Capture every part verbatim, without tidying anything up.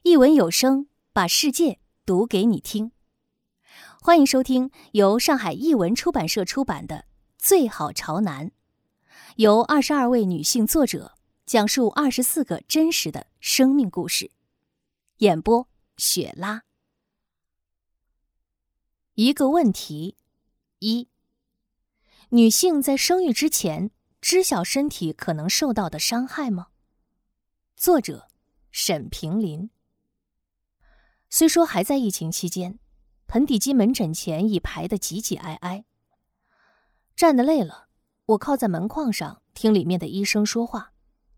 一文有声，把世界读给你听。欢迎收听由上海译文出版社出版的《最好朝南》，由二十二位女性作者讲述二十四个真实的生命故事。演播：雪拉。一个问题：一、女性在生育之前知晓身体可能受到的伤害吗？作者：沈平林。虽说还在疫情期间，盆底肌门诊前已排得挤挤挨挨。站得累了，我靠在门框上听里面的医生说话。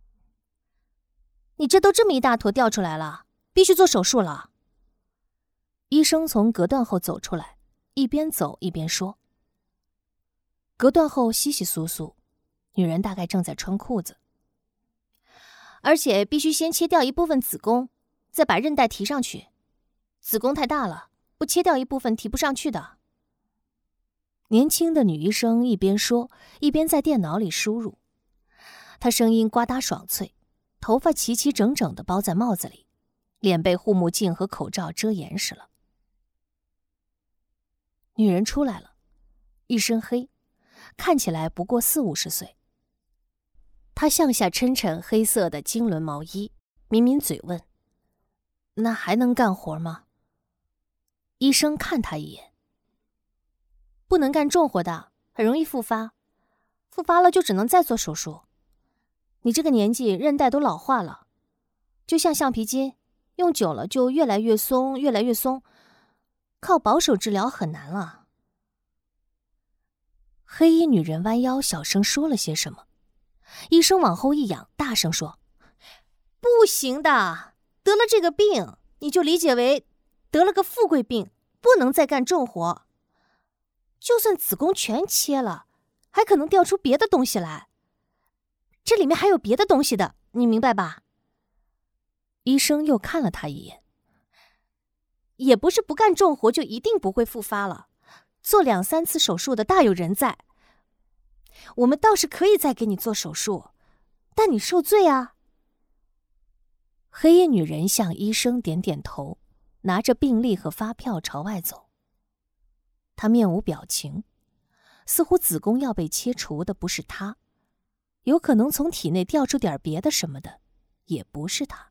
你这都这么一大坨掉出来了，必须做手术了。医生从隔断后走出来，一边走一边说。隔断后稀稀疏疏，女人大概正在穿裤子。而且必须先切掉一部分子宫，再把韧带提上去。子宫太大了，不切掉一部分提不上去的。年轻的女医生一边说，一边在电脑里输入。她声音呱嗒爽脆，头发齐齐整整地包在帽子里，脸被护目镜和口罩遮严实了。女人出来了，一身黑，看起来不过四五十岁。她向下抻抻黑色的经纶毛衣，抿抿嘴问：“那还能干活吗？”医生看她一眼：“不能干重活的，很容易复发，复发了就只能再做手术。你这个年纪韧带都老化了，就像橡皮筋，用久了就越来越松，越来越松，靠保守治疗很难了。”黑衣女人弯腰小声说了些什么，医生往后一仰，大声说：“不行的，得了这个病，你就理解为得了个富贵病，不能再干重活。就算子宫全切了，还可能掉出别的东西来。这里面还有别的东西的，你明白吧？”医生又看了他一眼。也不是不干重活就一定不会复发了，做两三次手术的大有人在。我们倒是可以再给你做手术，但你受罪啊。黑衣女人向医生点点头，拿着病历和发票朝外走。她面无表情，似乎子宫要被切除的不是她，有可能从体内掉出点别的什么的，也不是她。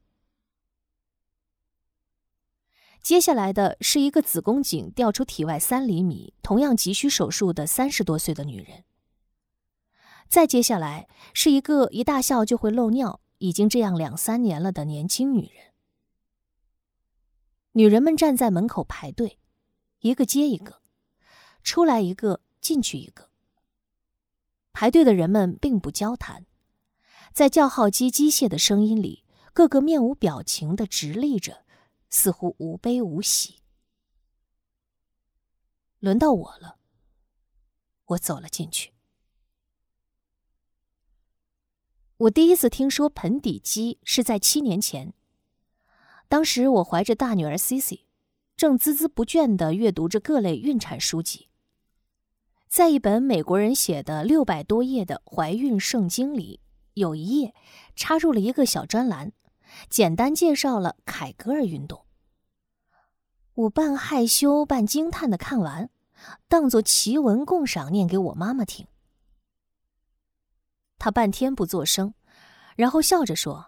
接下来的是一个子宫颈掉出体外三厘米，同样急需手术的三十多岁的女人。再接下来是一个一大笑就会漏尿，已经这样两三年了的年轻女人。女人们站在门口排队，一个接一个，出来一个，进去一个。排队的人们并不交谈，在叫号机机械的声音里，个个面无表情地直立着，似乎无悲无喜。轮到我了，我走了进去。我第一次听说盆底肌是在七年前，当时我怀着大女儿 Cici， 正孜孜不倦地阅读着各类孕产书籍。在一本美国人写的六百多页的怀孕圣经里，有一页插入了一个小专栏，简单介绍了凯格尔运动。我半害羞半惊叹地看完，当作奇文共赏念给我妈妈听。她半天不作声，然后笑着说：“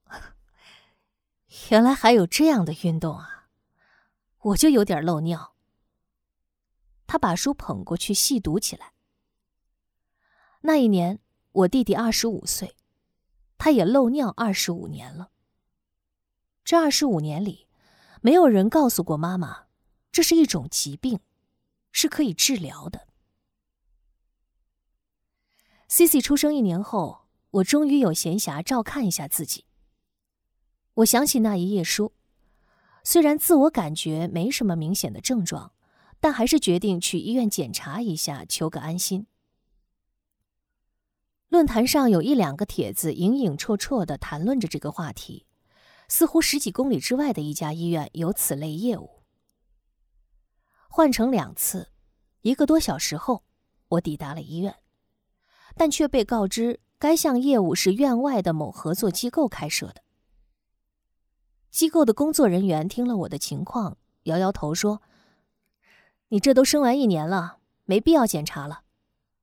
原来还有这样的运动啊，我就有点漏尿。”她把书捧过去细读起来。那一年我弟弟二十五岁，他也漏尿二十五年了。这二十五年里，没有人告诉过妈妈，这是一种疾病，是可以治疗的。Cici 出生一年后，我终于有闲暇照看一下自己。我想起那一页书，虽然自我感觉没什么明显的症状，但还是决定去医院检查一下，求个安心。论坛上有一两个帖子影影绰绰地谈论着这个话题，似乎十几公里之外的一家医院有此类业务。换乘两次，一个多小时后，我抵达了医院，但却被告知该项业务是院外的某合作机构开设的。 机构的工作人员听了我的情况，摇摇头说：“你这都生完一年了，没必要检查了。”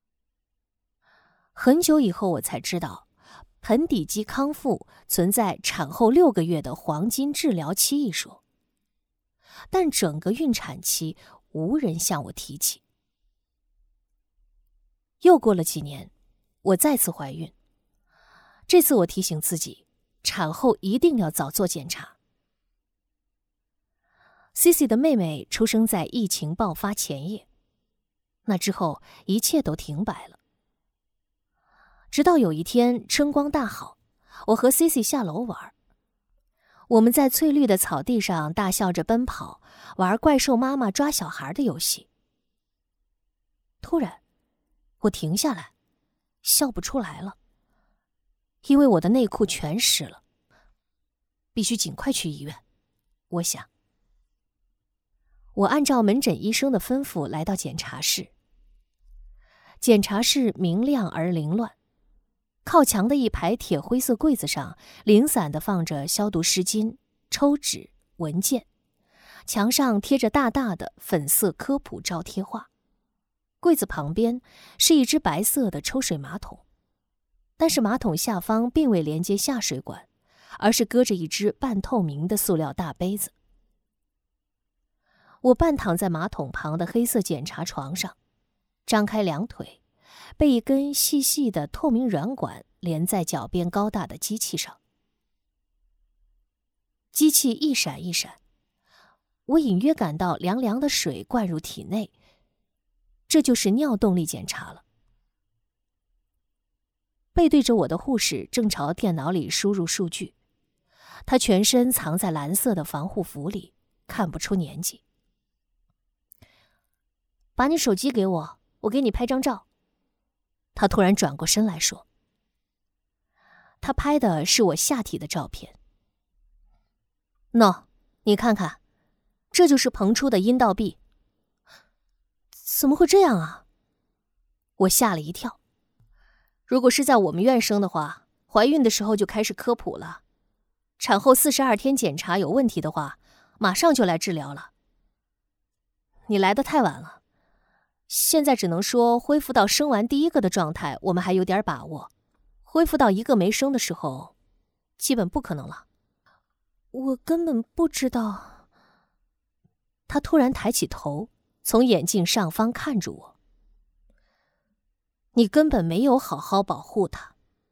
很久以后我才知道，盆底肌康复存在产后六个月的黄金治疗期一说，但整个孕产期无人向我提起。又过了几年，我再次怀孕。这次我提醒自己，产后一定要早做检查。Cici 的妹妹出生在疫情爆发前夜，那之后一切都停摆了。直到有一天春光大好，我和 Cici 下楼玩。我们在翠绿的草地上大笑着奔跑，玩怪兽妈妈抓小孩的游戏。突然，我停下来，笑不出来了，因为我的内裤全湿了。必须尽快去医院，我想。我按照门诊医生的吩咐来到检查室。检查室明亮而凌乱，靠墙的一排铁灰色柜子上零散地放着消毒湿巾、抽纸、文件，墙上贴着大大的粉色科普招贴画。柜子旁边是一只白色的抽水马桶，但是马桶下方并未连接下水管，而是搁着一只半透明的塑料大杯子。我半躺在马桶旁的黑色检查床上，张开两腿，被一根细细的透明软管连在脚边高大的机器上。机器一闪一闪，我隐约感到凉凉的水灌入体内，这就是尿动力检查了。背对着我的护士正朝电脑里输入数据，她全身藏在蓝色的防护服里，看不出年纪。把你手机给我，我给你拍张照。她突然转过身来说。她拍的是我下体的照片。喏，你看看，这就是膨出的阴道壁。怎么会这样啊？我吓了一跳。如果是在我们院生的话，怀孕的时候就开始科普了，产后四十二天检查有问题的话，马上就来治疗了。你来得太晚了，现在只能说恢复到生完第一个的状态，我们还有点把握。恢复到一个没生的时候，基本不可能了。我根本不知道。他突然抬起头，从眼镜上方看着我。你根本没有好好保护他。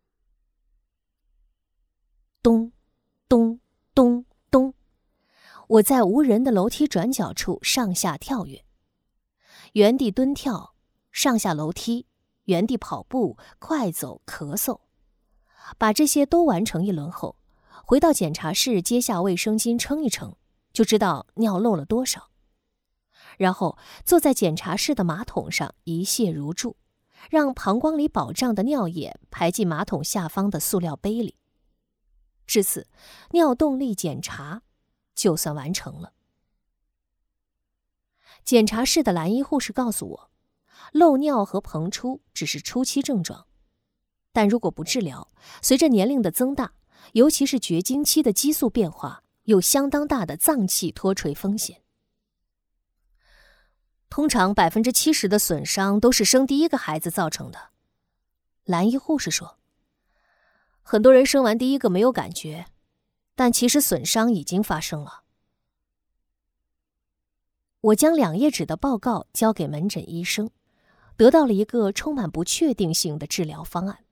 咚，咚，咚，咚，我在无人的楼梯转角处上下跳跃，原地蹲跳，上下楼梯，原地跑步，快走，咳嗽。把这些都完成一轮后，回到检查室接下卫生巾称一称，就知道尿漏了多少。然后坐在检查室的马桶上一泻如注，让膀胱里饱胀的尿液排进马桶下方的塑料杯里。至此，尿动力检查就算完成了。检查室的蓝衣护士告诉我，漏尿和膨出只是初期症状，但如果不治疗，随着年龄的增大，尤其是绝经期的激素变化，有相当大的脏器脱垂风险。通常 百分之七十 的损伤都是生第一个孩子造成的。蓝衣护士说，很多人生完第一个没有感觉，但其实损伤已经发生了。我将两页纸的报告交给门诊医生，得到了一个充满不确定性的治疗方案。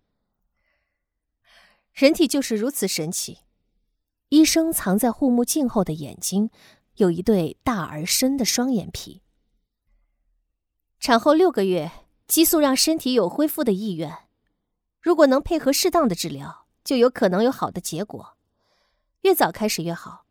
人体就是如此神奇。医生藏在护目镜后的眼睛有一对大而深的双眼皮。产后六个月，激素让身体有恢复的意愿，如果能配合适当的治疗，就有可能有好的结果，越早开始越好。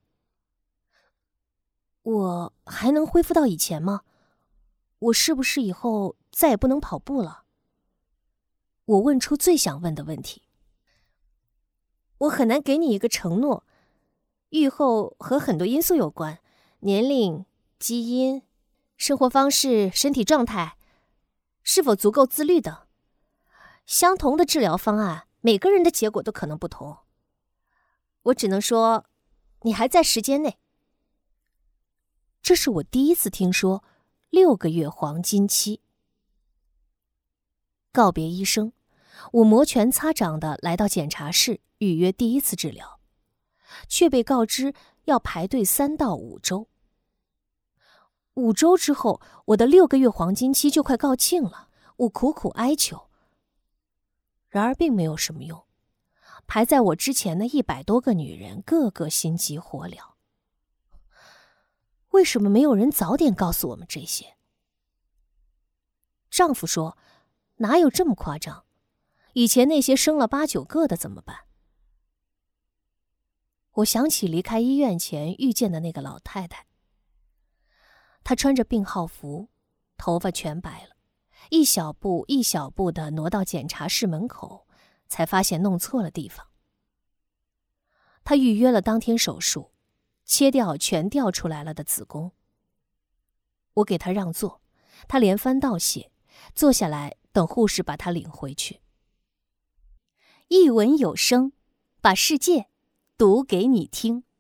我还能恢复到以前吗？我是不是以后再也不能跑步了？我问出最想问的问题。我很难给你一个承诺，愈后和很多因素有关，年龄、基因、生活方式、身体状态，是否足够自律等。相同的治疗方案，每个人的结果都可能不同。我只能说， 你还在时间内。这是我第一次听说六个月黄金期。告别医生，我摩拳擦掌地来到检查室预约第一次治疗，却被告知要排队三到五周。五周之后，我的六个月黄金期就快告罄了。我苦苦哀求，然而并没有什么用。排在我之前的一百多个女人，个个心急火燎。为什么没有人早点告诉我们这些？丈夫说，哪有这么夸张？以前那些生了八九个的怎么办？我想起离开医院前遇见的那个老太太，她穿着病号服，头发全白了，一小步一小步地挪到检查室门口，才发现弄错了地方。她预约了当天手术，切掉全掉出来了的子宫。我给她让座，她连番道谢，坐下来等护士把她领回去。一文有声，把世界读给你听。